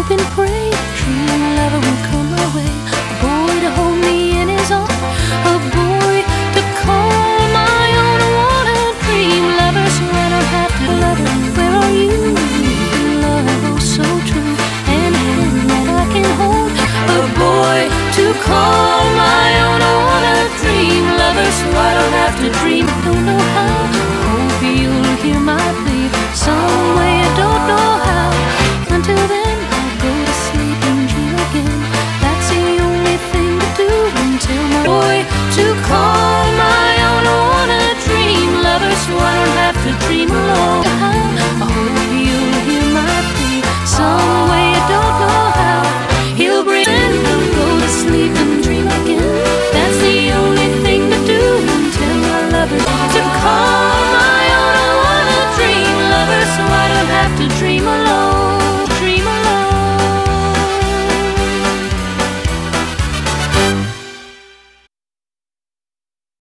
and pray a dream lover will come my way. A boy to hold me in his arms, a boy to call my own. I want a dream lover so I don't have to love him. Where are you? Love, oh so true, and a hand that I can hold. A boy to call my own. I want a dream lover so I don't have to dream. Don't know how. Hope you'll hear my plea some way. I don't know how. Until then, I'll go to sleep and dream again. That's the only thing to do until my boy to call my own. I want a dream lover so I don't have to dream alone. I hope you'll hear my plea some way. I don't know how. He'll bring and I'll go to sleep and dream again. That's the only thing to do until my lover to call my own. I want a dream lover so I don't have to dream.